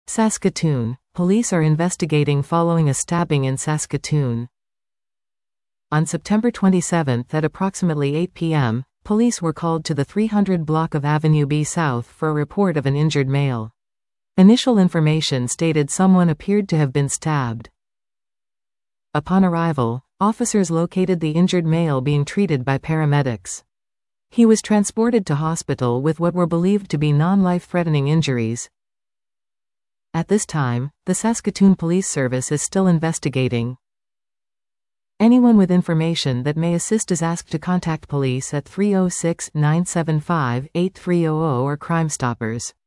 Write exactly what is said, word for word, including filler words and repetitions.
Saskatoon. Police are investigating following a stabbing in Saskatoon. On September twenty-seventh at approximately eight p m, police were called to the three hundred block of Avenue B South for a report of an injured male. Initial information stated someone appeared to have been stabbed. Upon arrival, officers located the injured male being treated by paramedics. He was transported to hospital with what were believed to be non-life-threatening injuries. At this time, the Saskatoon Police Service is still investigating. Anyone with information that may assist is asked to contact police at three oh six, nine seven five, eight three zero zero or Crime Stoppers.